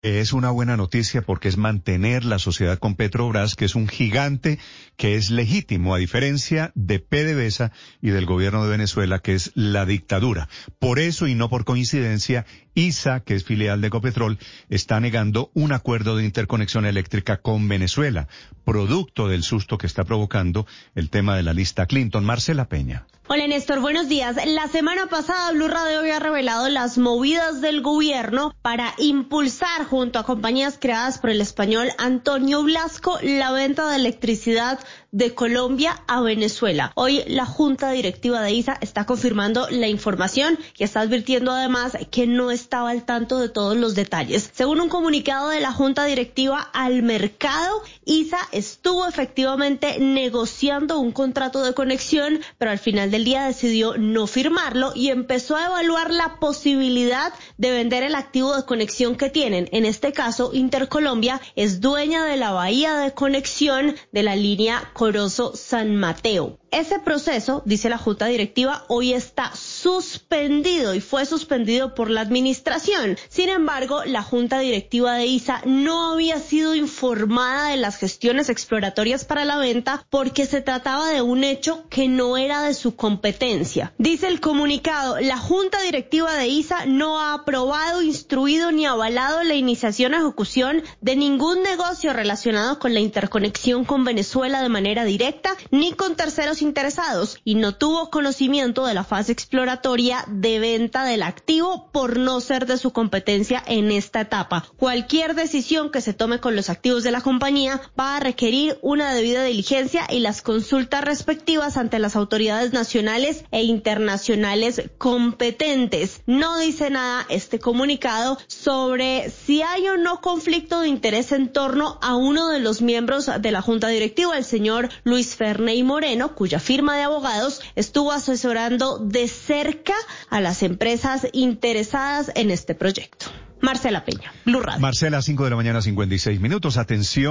Es una buena noticia porque es mantener la sociedad con Petrobras, que es un gigante que es legítimo, a diferencia de PDVSA y del gobierno de Venezuela, que es la dictadura. Por eso, y no por coincidencia, ISA, que es filial de Ecopetrol, está negando un acuerdo de interconexión eléctrica con Venezuela, producto del susto que está provocando el tema de la lista Clinton. Marcela Peña. Hola Néstor, buenos días. La semana pasada Blue Radio había revelado las movidas del gobierno para impulsar junto a compañías creadas por el español Antonio Blasco la venta de electricidad de Colombia a Venezuela. Hoy la Junta Directiva de ISA está confirmando la información y está advirtiendo además que no estaba al tanto de todos los detalles. Según un comunicado de la Junta Directiva al mercado, ISA estuvo efectivamente negociando un contrato de conexión, pero al final del día decidió no firmarlo y empezó a evaluar la posibilidad de vender el activo de conexión que tienen. En este caso, Intercolombia es dueña de la bahía de conexión de la línea Corozo-San Mateo. Ese proceso, dice la Junta Directiva, hoy está suspendido y fue suspendido por la administración. Sin embargo, la Junta Directiva de ISA no había sido informada de las gestiones exploratorias para la venta porque se trataba de un hecho que no era de su competencia. Dice el comunicado, la Junta Directiva de ISA no ha aprobado, instruido ni avalado la iniciación o ejecución de ningún negocio relacionado con la interconexión con Venezuela de manera directa ni con terceros interesados y no tuvo conocimiento de la fase exploratoria de venta del activo por no ser de su competencia en esta etapa. Cualquier decisión que se tome con los activos de la compañía va a requerir una debida diligencia y las consultas respectivas ante las autoridades nacionales e internacionales competentes. No dice nada este comunicado sobre si hay o no conflicto de interés en torno a uno de los miembros de la Junta Directiva, el señor Luis Ferney Moreno, cuya firma de abogados estuvo asesorando de cerca a las empresas interesadas en este proyecto. Marcela Peña, Blue Radio. Marcela, 5 de la mañana, 56 minutos. Atención.